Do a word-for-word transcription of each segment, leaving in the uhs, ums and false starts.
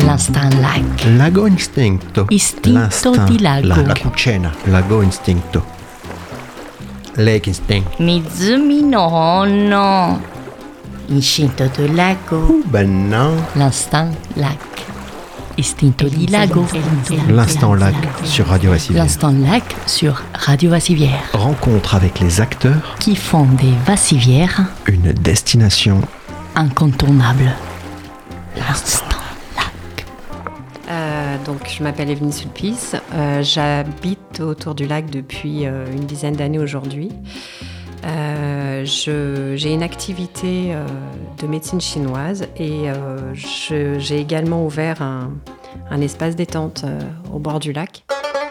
L'instant lac. Lago Instinto. Istinto L'instinct, di lago. La, la cucina. Lago Instinto. Lake Instinct. Mizumi no no. Istinto di lago. Oh, ben non. L'instant lac. Istinto di lago. L'instant lac sur Radio Vassivière. L'instant lac sur Radio Vassivière. Rencontre avec les acteurs. Qui font des Vassivières Une destination incontournable. L'instant lac. Euh, donc, je m'appelle Evelyne Sulpice. Euh, j'habite autour du lac depuis euh, une dizaine d'années aujourd'hui. Euh, je, j'ai une activité euh, de médecine chinoise et euh, je, j'ai également ouvert un, un espace détente euh, au bord du lac.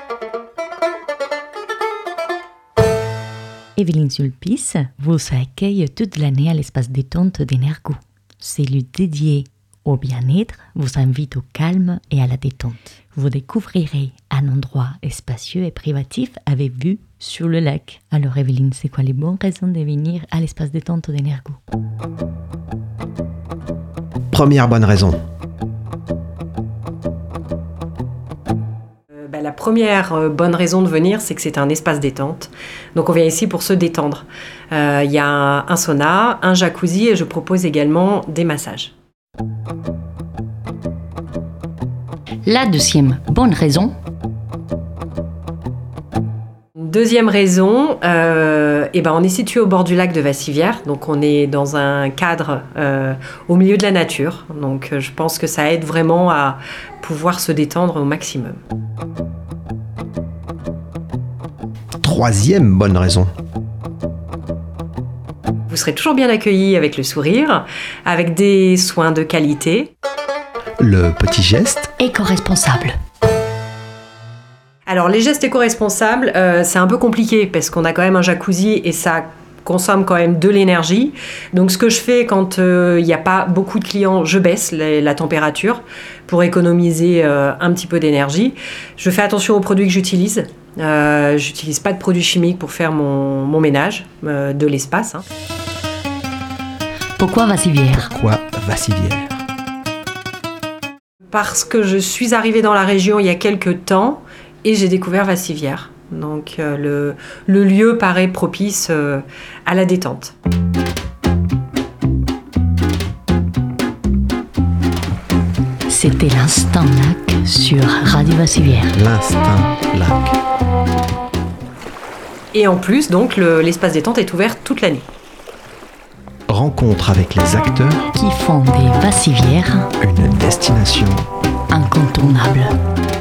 Evelyne Sulpice vous accueille toute l'année à l'espace détente d'Energo. Cellule dédiée au bien-être vous invite au calme et à la détente. Vous découvrirez un endroit spacieux et privatif avec vue sur le lac. Alors Evelyne, c'est quoi les bonnes raisons de venir à l'espace détente d'Energo? Première bonne raison. Euh, bah, la première euh, bonne raison de venir, c'est que c'est un espace détente. Donc on vient ici pour se détendre. Il euh, y a un, un sauna, un jacuzzi et je propose également des massages. La deuxième bonne raison. Deuxième raison, euh, eh ben on est situé au bord du lac de Vassivière, donc on est dans un cadre euh, au milieu de la nature. Donc euh, je pense que ça aide vraiment à pouvoir se détendre au maximum. Troisième bonne raison. Vous serez toujours bien accueillis avec le sourire, avec des soins de qualité. Le petit geste. Éco-responsable. Alors les gestes éco-responsables, euh, c'est un peu compliqué parce qu'on a quand même un jacuzzi et ça consomme quand même de l'énergie. Donc ce que je fais quand il euh, n'y a pas beaucoup de clients, je baisse la, la température pour économiser euh, un petit peu d'énergie. Je fais attention aux produits que j'utilise. Euh, j'utilise pas de produits chimiques pour faire mon, mon ménage euh, de l'espace. Hein. Pourquoi Vassivière? Pourquoi Vassivière? Parce que je suis arrivée dans la région il y a quelques temps et j'ai découvert Vassivière. Donc euh, le, le lieu paraît propice euh, à la détente. C'était l'instant lac sur Radio Vassivière. L'instant lac. Et en plus, donc, le, l'espace détente est ouvert toute l'année. Rencontre avec les acteurs. Qui font des Vassivières Une destination incontournable.